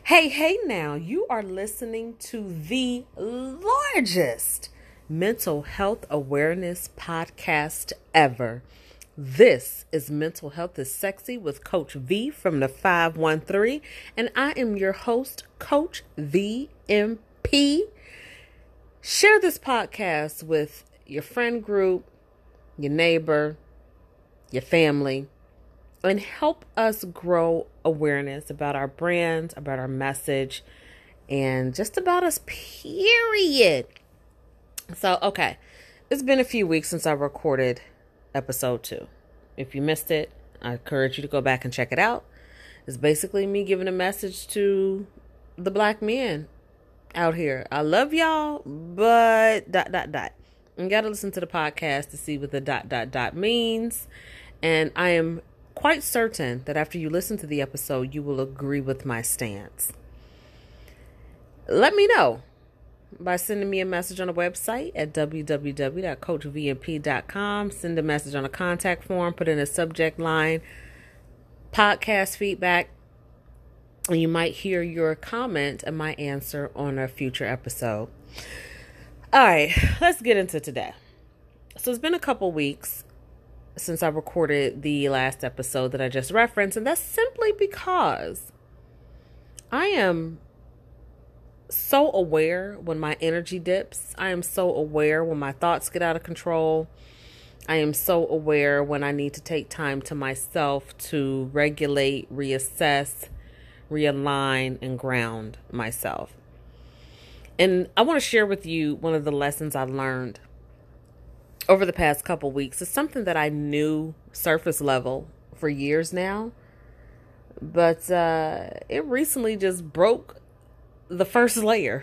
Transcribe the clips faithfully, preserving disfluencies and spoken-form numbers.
Hey, hey now, you are listening to the largest mental health awareness podcast ever. This is Mental Health is Sexy with Coach V from the five one three, and I am your host, Coach V M P. Share this podcast with your friend group, your neighbor, your family, and help us grow awareness about our brand, about our message, and just about us, period. So, okay, it's been a few weeks since I recorded episode two. If you missed it, I encourage you to go back and check it out. It's basically me giving a message to the black men out here. I love y'all, but dot, dot, dot. You got to listen to the podcast to see what the dot, dot, dot means. And I am quite certain that after you listen to the episode, you will agree with my stance. Let me know by sending me a message on the website at w w w dot coach v m p dot com. Send a message on a contact form, put in a subject line, podcast feedback, and you might hear your comment and my answer on a future episode. All right, let's get into today. So it's been a couple weeks since I recorded the last episode that I just referenced, and that's simply because I am so aware when my energy dips. I am so aware when my thoughts get out of control. I am so aware when I need to take time to myself to regulate, reassess, realign, and ground myself. And I want to share with you one of the lessons I learned over the past couple weeks. It's something that I knew surface level for years now, but uh, it recently just broke the first layer.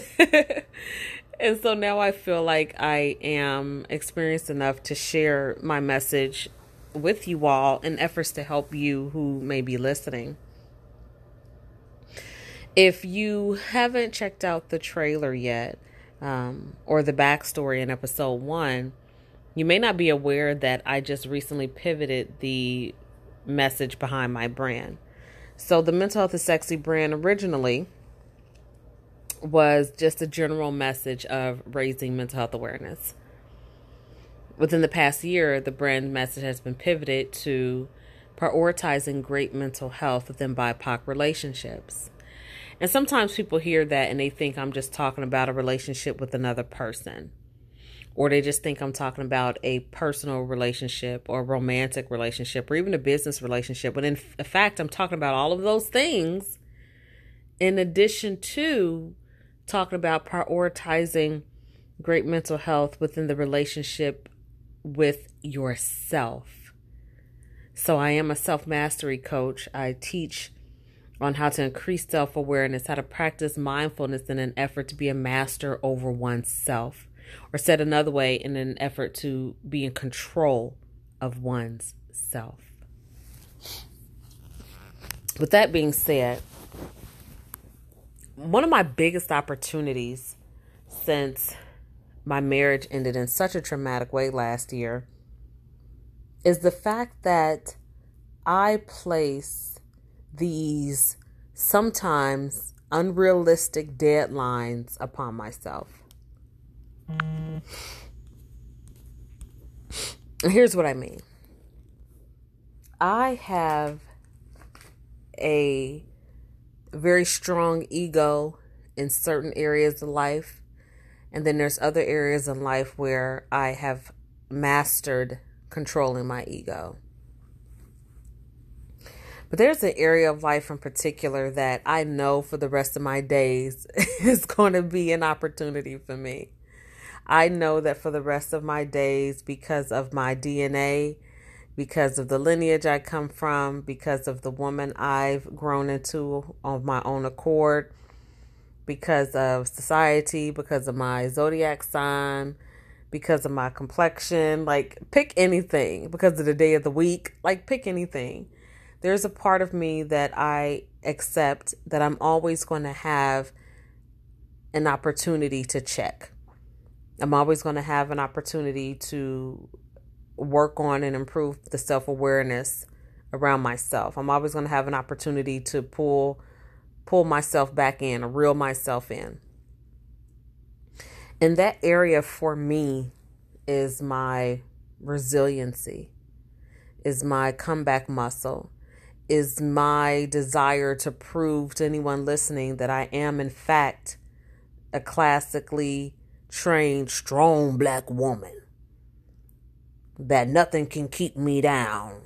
And so now I feel like I am experienced enough to share my message with you all in efforts to help you who may be listening. If you haven't checked out the trailer yet, um, or the backstory in episode one, you may not be aware that I just recently pivoted the message behind my brand. So the Mental Health is Sexy brand originally was just a general message of raising mental health awareness. Within the past year, the brand message has been pivoted to prioritizing great mental health within B I P O C relationships. And sometimes people hear that and they think I'm just talking about a relationship with another person. Or they just think I'm talking about a personal relationship or romantic relationship or even a business relationship. But in fact, I'm talking about all of those things in addition to talking about prioritizing great mental health within the relationship with yourself. So I am a self-mastery coach. I teach on how to increase self-awareness, how to practice mindfulness in an effort to be a master over oneself. Or said another way, in an effort to be in control of one's self. With that being said, one of my biggest opportunities since my marriage ended in such a traumatic way last year is the fact that I place these sometimes unrealistic deadlines upon myself. Here's what I mean. I have a very strong ego in certain areas of life. And then there's other areas in life where I have mastered controlling my ego. But there's an area of life in particular that I know for the rest of my days is going to be an opportunity for me. I know that for the rest of my days, because of my D N A, because of the lineage I come from, because of the woman I've grown into on my own accord, because of society, because of my zodiac sign, because of my complexion, like pick anything, because of the day of the week, like pick anything. There's a part of me that I accept that I'm always going to have an opportunity to check. I'm always going to have an opportunity to work on and improve the self-awareness around myself. I'm always going to have an opportunity to pull pull myself back in or reel myself in. And that area for me is my resiliency, is my comeback muscle, is my desire to prove to anyone listening that I am, in fact, a classically trained, strong black woman, that nothing can keep me down,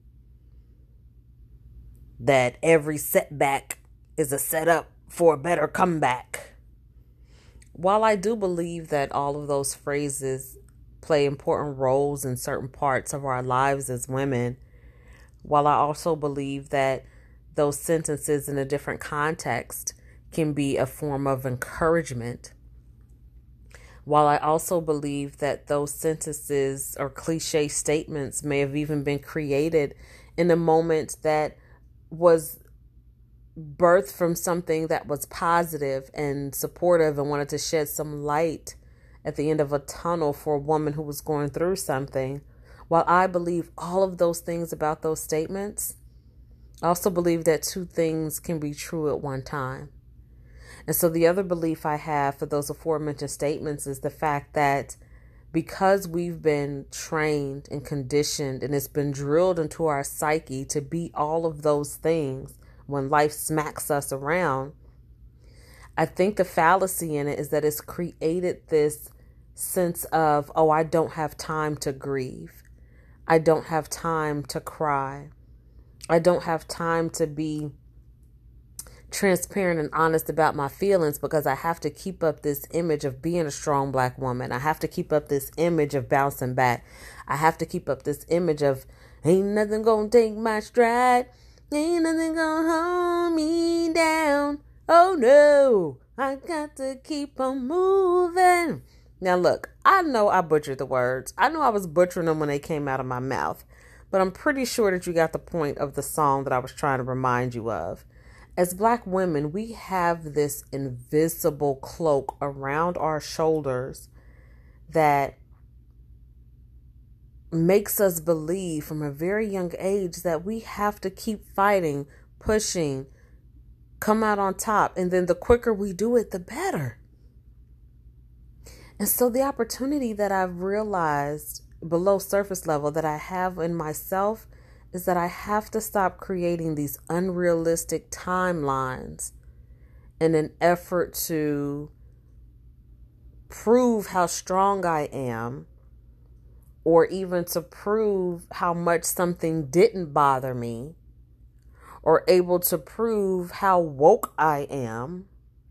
that every setback is a setup for a better comeback. While I do believe that all of those phrases play important roles in certain parts of our lives as women, while I also believe that those sentences in a different context can be a form of encouragement, while I also believe that those sentences or cliche statements may have even been created in a moment that was birthed from something that was positive and supportive and wanted to shed some light at the end of a tunnel for a woman who was going through something. While I believe all of those things about those statements, I also believe that two things can be true at one time. And so the other belief I have for those aforementioned statements is the fact that because we've been trained and conditioned and it's been drilled into our psyche to be all of those things when life smacks us around, I think the fallacy in it is that it's created this sense of, oh, I don't have time to grieve. I don't have time to cry. I don't have time to be transparent and honest about my feelings because I have to keep up this image of being a strong black woman. I have to keep up this image of bouncing back. I have to keep up this image of ain't nothing gonna take my stride. Ain't nothing gonna hold me down. Oh no, I got to keep on moving. Now look, I know I butchered the words. I know I was butchering them when they came out of my mouth. But I'm pretty sure that you got the point of the song that I was trying to remind you of. As black women, we have this invisible cloak around our shoulders that makes us believe from a very young age that we have to keep fighting, pushing, come out on top. And then the quicker we do it, the better. And so the opportunity that I've realized below surface level that I have in myself is that I have to stop creating these unrealistic timelines in an effort to prove how strong I am, or even to prove how much something didn't bother me, or able to prove how woke I am,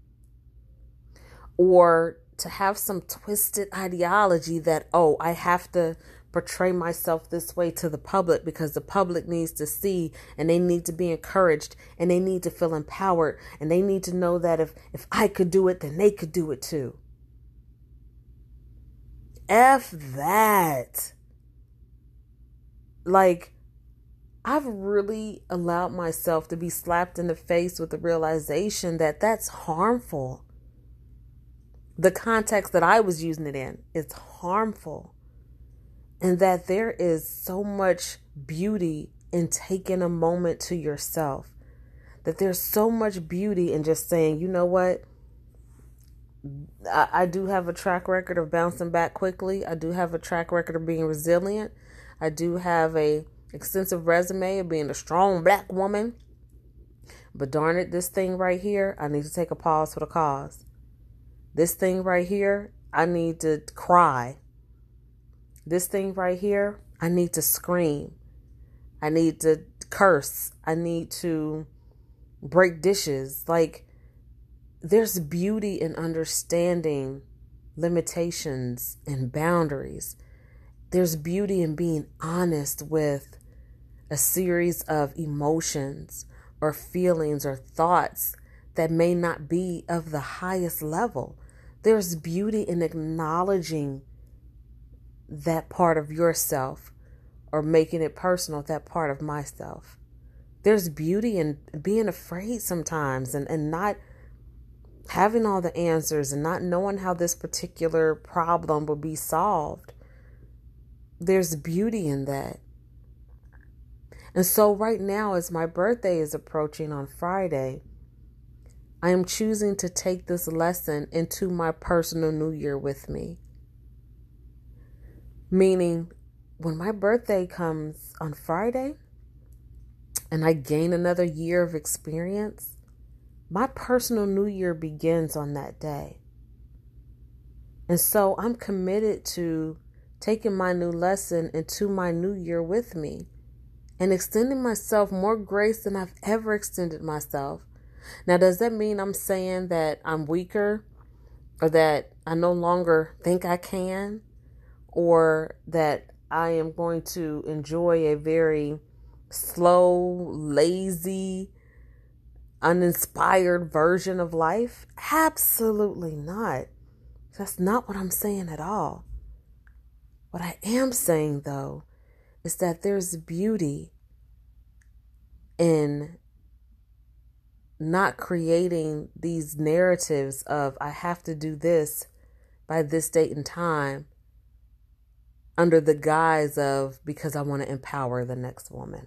or to have some twisted ideology that, oh, I have to portray myself this way to the public because the public needs to see and they need to be encouraged and they need to feel empowered and they need to know that if, if I could do it, then they could do it too. F that. Like, I've really allowed myself to be slapped in the face with the realization that that's harmful. The context that I was using it in is harmful. And that there is so much beauty in taking a moment to yourself. That there's so much beauty in just saying, you know what? I, I do have a track record of bouncing back quickly. I do have a track record of being resilient. I do have a extensive resume of being a strong black woman. But darn it, this thing right here, I need to take a pause for the cause. This thing right here, I need to cry. This thing right here, I need to scream. I need to curse. I need to break dishes. Like, there's beauty in understanding limitations and boundaries. There's beauty in being honest with a series of emotions or feelings or thoughts that may not be of the highest level. There's beauty in acknowledging that part of yourself or making it personal, that part of myself. There's beauty in being afraid sometimes and, and not having all the answers and not knowing how this particular problem will be solved. There's beauty in that. And so right now, as my birthday is approaching on Friday, I am choosing to take this lesson into my personal new year with me. Meaning, when my birthday comes on Friday and I gain another year of experience, my personal new year begins on that day. And so I'm committed to taking my new lesson into my new year with me and extending myself more grace than I've ever extended myself. Now, does that mean I'm saying that I'm weaker or that I no longer think I can, or that I am going to enjoy a very slow, lazy, uninspired version of life? Absolutely not. That's not what I'm saying at all. What I am saying, though, is that there's beauty in not creating these narratives of I have to do this by this date and time under the guise of because I want to empower the next woman.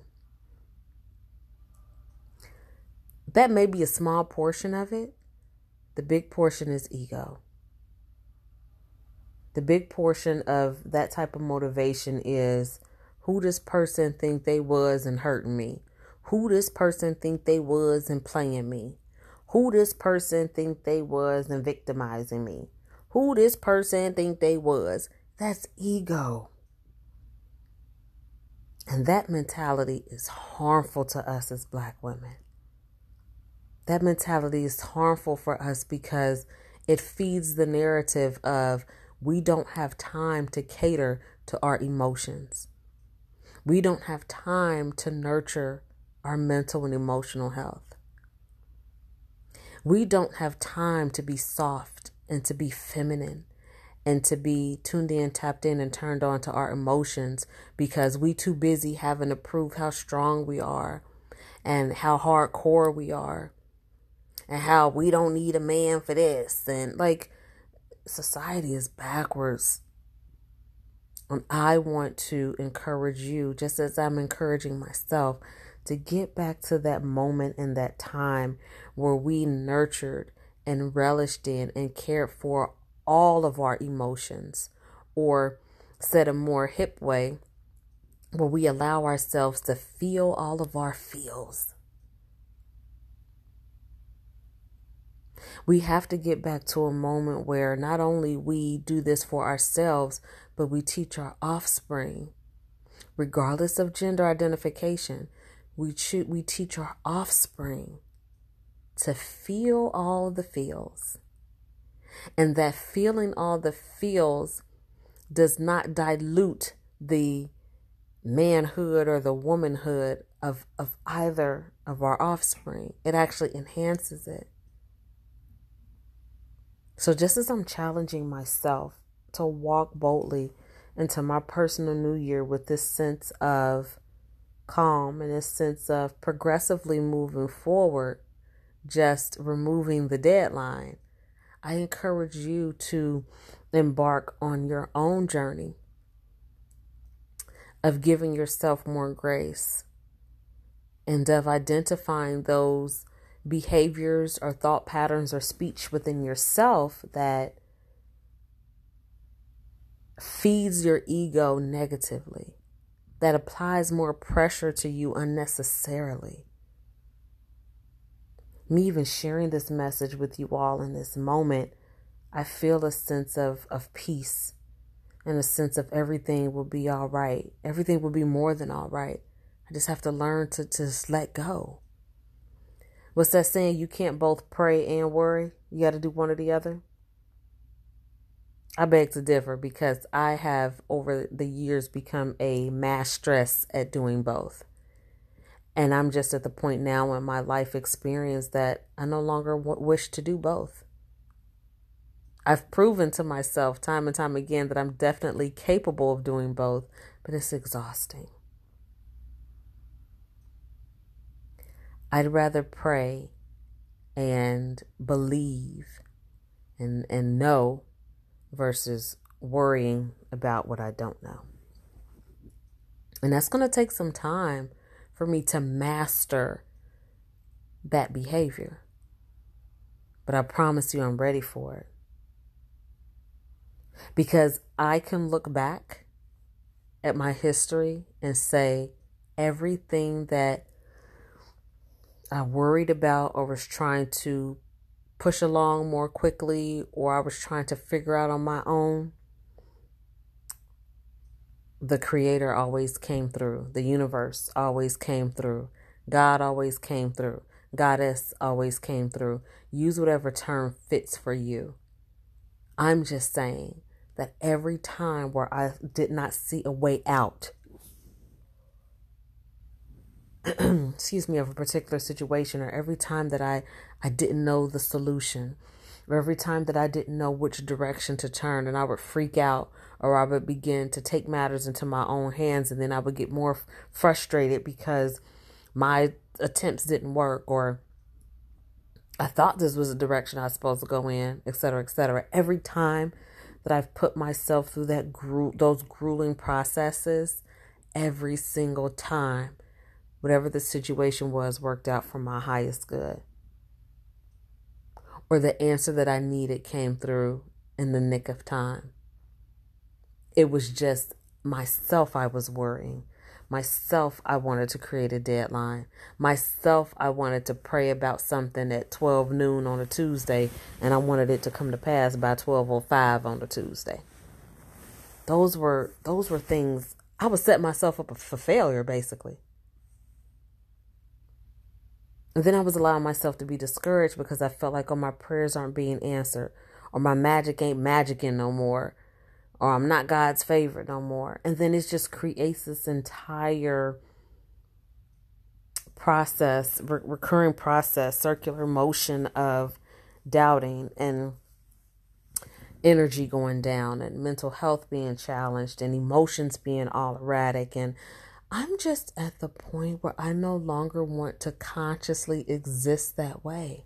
That may be a small portion of it. The big portion is ego. The big portion of that type of motivation is who this person think they was and hurting me. Who this person think they was and playing me. Who this person think they was and victimizing me. Who this person think they was. That's ego. And that mentality is harmful to us as Black women. That mentality is harmful for us because it feeds the narrative of we don't have time to cater to our emotions. We don't have time to nurture our mental and emotional health. We don't have time to be soft and to be feminine and to be tuned in, tapped in, and turned on to our emotions because we too busy having to prove how strong we are and how hardcore we are and how we don't need a man for this. And like, society is backwards. And I want to encourage you, just as I'm encouraging myself, to get back to that moment and that time where we nurtured and relished in and cared for all of our emotions, or said a more hip way, where we allow ourselves to feel all of our feels. We have to get back to a moment where not only we do this for ourselves, but we teach our offspring, regardless of gender identification. We cho- we teach our offspring to feel all the feels. And that feeling all the feels does not dilute the manhood or the womanhood of, of either of our offspring. It actually enhances it. So just as I'm challenging myself to walk boldly into my personal new year with this sense of calm and this sense of progressively moving forward, just removing the deadline, I encourage you to embark on your own journey of giving yourself more grace and of identifying those behaviors or thought patterns or speech within yourself that feeds your ego negatively, that applies more pressure to you unnecessarily. Me even sharing this message with you all in this moment, I feel a sense of, of peace and a sense of everything will be all right. Everything will be more than all right. I just have to learn to, to just let go. What's that saying? You can't both pray and worry. You got to do one or the other. I beg to differ because I have over the years become a mastress at doing both. And I'm just at the point now in my life experience that I no longer w- wish to do both. I've proven to myself time and time again that I'm definitely capable of doing both, but it's exhausting. I'd rather pray and believe and, and know versus worrying about what I don't know. And that's going to take some time for me to master that behavior. but I promise you I'm ready for it. Because I can look back at my history and say everything that I worried about or was trying to push along more quickly, or I was trying to figure out on my own, the Creator always came through. The universe always came through. God always came through. Goddess always came through. Use whatever term fits for you. I'm just saying that every time where I did not see a way out, excuse me, of a particular situation, or every time that I, I didn't know the solution, or every time that I didn't know which direction to turn, and I would freak out, or I would begin to take matters into my own hands, and then I would get more f- frustrated because my attempts didn't work, or I thought this was the direction I was supposed to go in, et cetera, et cetera. Every time that I've put myself through that gru- those grueling processes, every single time, whatever the situation was worked out for my highest good. Or the answer that I needed came through in the nick of time. It was just myself I was worrying. Myself, I wanted to create a deadline. Myself, I wanted to pray about something at twelve noon on a Tuesday, and I wanted it to come to pass by twelve oh five on a Tuesday. Those were those were things. I would set myself up for failure, basically. And then I was allowing myself to be discouraged because I felt like, oh, my prayers aren't being answered, or my magic ain't magicking no more, or I'm not God's favorite no more. And then it just creates this entire process, re- recurring process, circular motion of doubting and energy going down and mental health being challenged and emotions being all erratic. And I'm just at the point where I no longer want to consciously exist that way.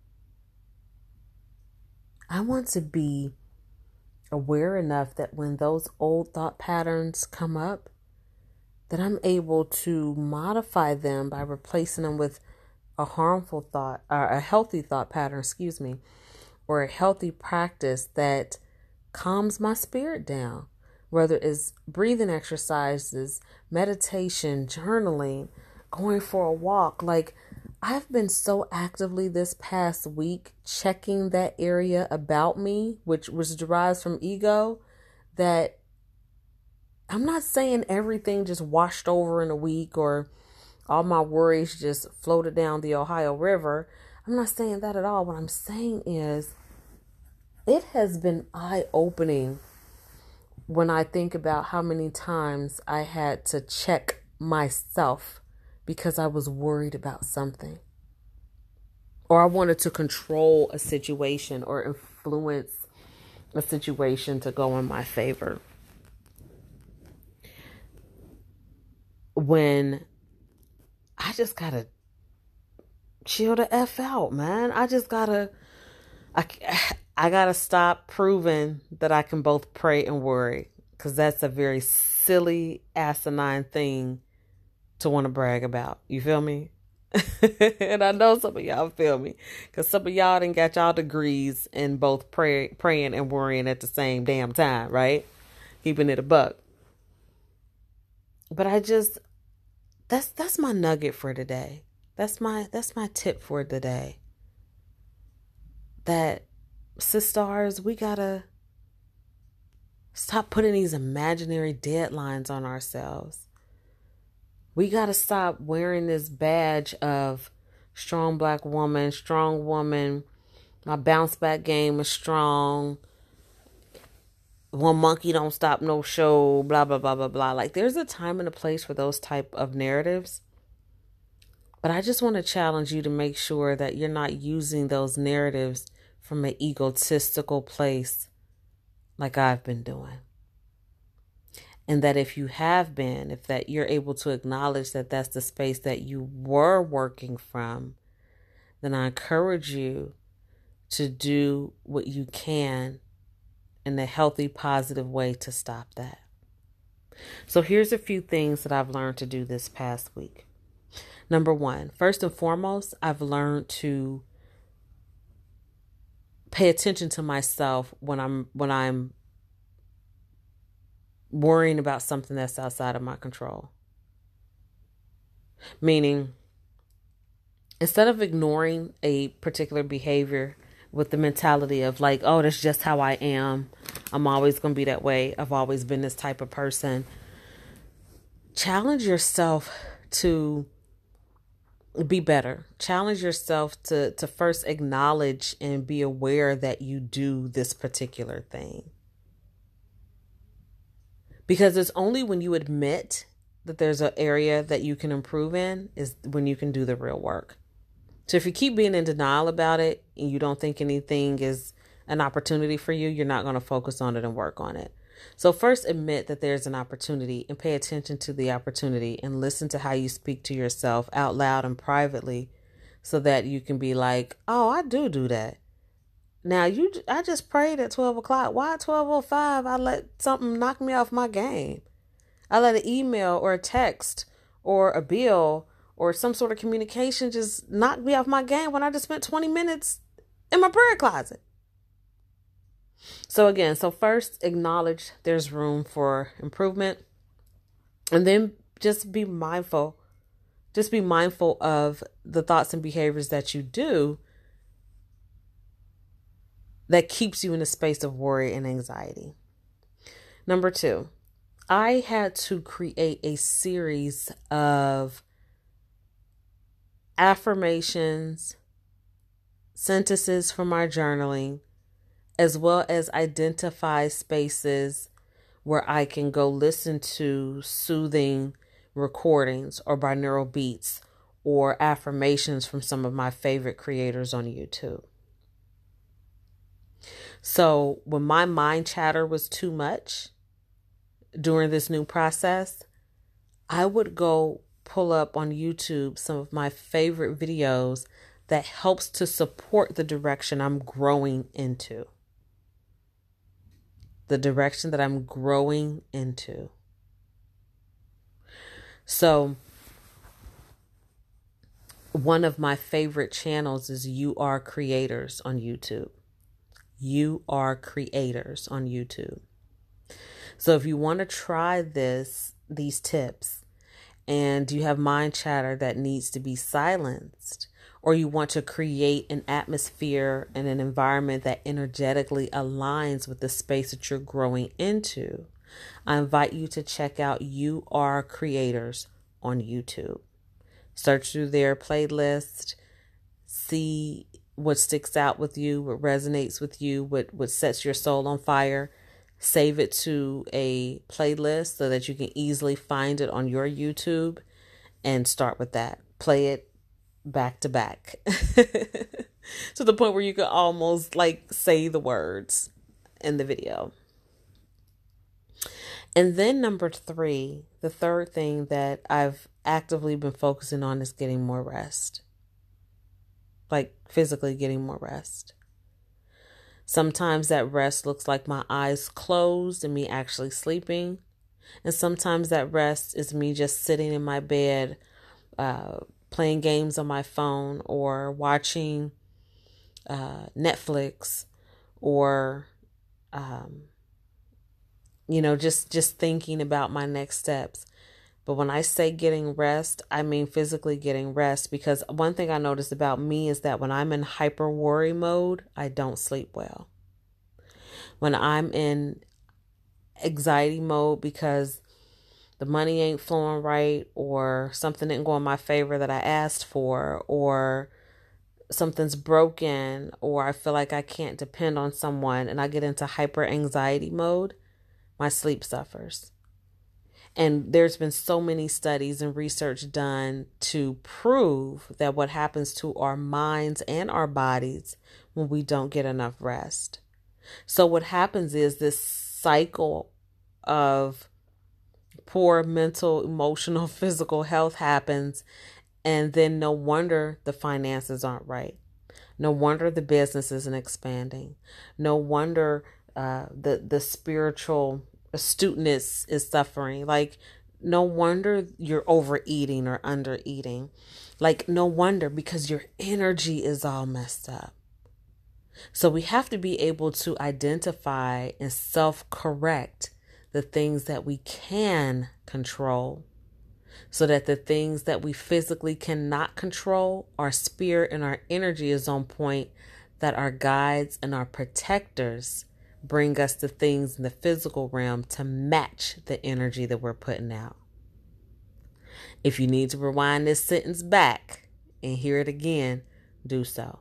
I want to be aware enough that when those old thought patterns come up, that I'm able to modify them by replacing them with a harmful thought, or a healthy thought pattern, excuse me, or a healthy practice that calms my spirit down. Whether it's breathing exercises, meditation, journaling, going for a walk. Like, I've been so actively this past week checking that area about me, which was derives from ego, that I'm not saying everything just washed over in a week or all my worries just floated down the Ohio River. I'm not saying that at all. What I'm saying is it has been eye-opening when I think about how many times I had to check myself because I was worried about something, or I wanted to control a situation or influence a situation to go in my favor. When I just gotta chill the F out, man. I just gotta, I, I gotta stop proving that I can both pray and worry, because that's a very silly, asinine thing to want to brag about. You feel me? And I know some of y'all feel me, because some of y'all done got y'all degrees in both pray, praying and worrying at the same damn time, right? Keeping it a buck. But I just, that's that's my nugget for today. That's my that's my tip for today. That, sisters, we gotta stop putting these imaginary deadlines on ourselves. We gotta stop wearing this badge of strong black woman, strong woman. My bounce back game is strong. One monkey don't stop no show, blah, blah, blah, blah, blah. Like, there's a time and a place for those type of narratives. But I just want to challenge you to make sure that you're not using those narratives from an egotistical place like I've been doing. And that if you have been, if that you're able to acknowledge that that's the space that you were working from, then I encourage you to do what you can in a healthy, positive way to stop that. So here's a few things that I've learned to do this past week. Number one, first and foremost, I've learned to pay attention to myself when I'm when I'm worrying about something that's outside of my control. Meaning, instead of ignoring a particular behavior with the mentality of like, oh, that's just how I am, I'm always going to be that way, I've always been this type of person, challenge yourself to be better. Challenge yourself to, to first acknowledge and be aware that you do this particular thing. Because it's only when you admit that there's an area that you can improve in is when you can do the real work. So if you keep being in denial about it and you don't think anything is an opportunity for you, you're not going to focus on it and work on it. So first admit that there's an opportunity and pay attention to the opportunity and listen to how you speak to yourself out loud and privately so that you can be like, oh, I do do that. Now, you, I just prayed at twelve o'clock. Why at twelve oh five I let something knock me off my game? I let an email or a text or a bill or some sort of communication just knock me off my game when I just spent twenty minutes in my prayer closet. So again, so first acknowledge there's room for improvement, and then just be mindful. Just be mindful of the thoughts and behaviors that you do that keeps you in a space of worry and anxiety. Number two, I had to create a series of affirmations, sentences for my journaling, as well as identify spaces where I can go listen to soothing recordings or binaural beats or affirmations from some of my favorite creators on YouTube. So when my mind chatter was too much during this new process, I would go pull up on YouTube some of my favorite videos that helps to support the direction I'm growing into. The direction that I'm growing into. So one of my favorite channels is You Are Creators on YouTube. You Are Creators on YouTube. So if you want to try this, these tips, and you have mind chatter that needs to be silenced, or you want to create an atmosphere and an environment that energetically aligns with the space that you're growing into, I invite you to check out You Are Creators on YouTube. Search through their playlist, see what sticks out with you, what resonates with you, what, what sets your soul on fire. Save it to a playlist so that you can easily find it on your YouTube and start with that. Play it back to back to the point where you can almost like say the words in the video. And then number three, the third thing that I've actively been focusing on is getting more rest. Like physically getting more rest. Sometimes that rest looks like my eyes closed and me actually sleeping. And sometimes that rest is me just sitting in my bed, uh, playing games on my phone or watching uh, Netflix or, um, you know, just, just thinking about my next steps. But when I say getting rest, I mean physically getting rest, because one thing I noticed about me is that when I'm in hyper worry mode, I don't sleep well. When I'm in anxiety mode because the money ain't flowing right, or something didn't go in my favor that I asked for, or something's broken, or I feel like I can't depend on someone, and I get into hyper anxiety mode, my sleep suffers. And there's been so many studies and research done to prove that what happens to our minds and our bodies when we don't get enough rest. So what happens is this cycle of poor mental, emotional, physical health happens. And then no wonder the finances aren't right. No wonder the business isn't expanding. No wonder uh, the, the spiritual astuteness is suffering. Like, no wonder you're overeating or undereating. Like, no wonder, because your energy is all messed up. So we have to be able to identify and self-correct the things that we can control, so that the things that we physically cannot control, our spirit and our energy is on point, that our guides and our protectors bring us the things in the physical realm to match the energy that we're putting out. If you need to rewind this sentence back and hear it again, do so.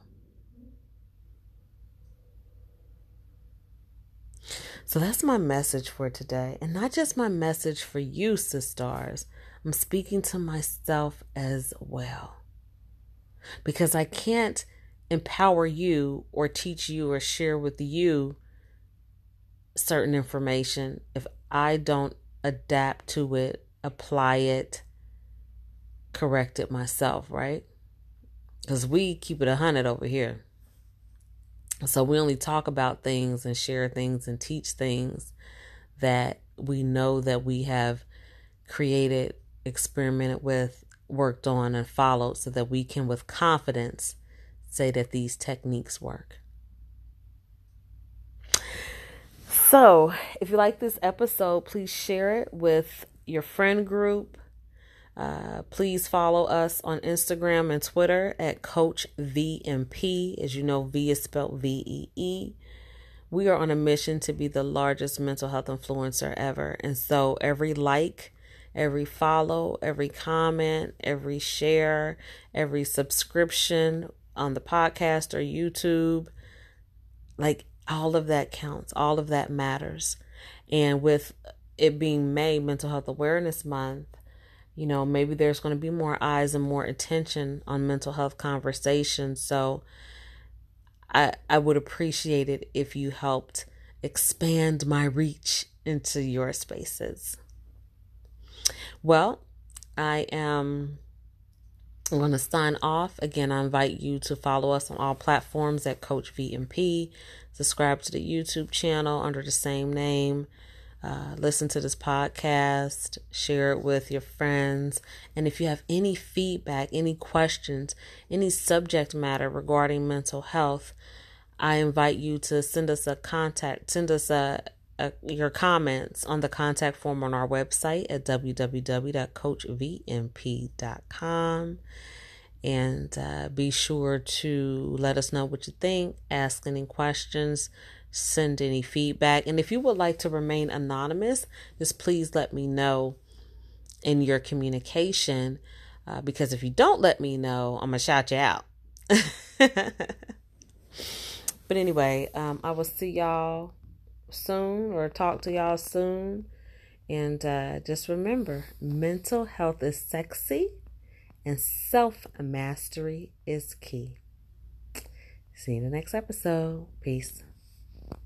So that's my message for today. And not just my message for you, sisters. I'm speaking to myself as well. Because I can't empower you or teach you or share with you certain information if I don't adapt to it, apply it, correct it myself, right? Because we keep it a hundred over here. So we only talk about things and share things and teach things that we know that we have created, experimented with, worked on, and followed, so that we can with confidence say that these techniques work. So if you like this episode, please share it with your friend group. Uh, please follow us on Instagram and Twitter at Coach V M P. As you know, V is spelled V E E. We are on a mission to be the largest mental health influencer ever. And so every like, every follow, every comment, every share, every subscription on the podcast or YouTube, like all of that counts. All of that matters. And with it being May, Mental Health Awareness Month, you know, maybe there's going to be more eyes and more attention on mental health conversations. So I I would appreciate it if you helped expand my reach into your spaces. Well, I am going to sign off. Again, I invite you to follow us on all platforms at Coach V M P. Subscribe to the YouTube channel under the same name. Uh, listen to this podcast, share it with your friends. And if you have any feedback, any questions, any subject matter regarding mental health, I invite you to send us a contact, send us a, a your comments on the contact form on our website at w w w dot coach v m p dot com. And uh, be sure to let us know what you think, ask any questions, send any feedback. And if you would like to remain anonymous, just please let me know in your communication, uh, because if you don't let me know, I'm going to shout you out. But anyway, um, I will see y'all soon or talk to y'all soon. And uh, just remember, mental health is sexy and self-mastery is key. See you in the next episode. Peace.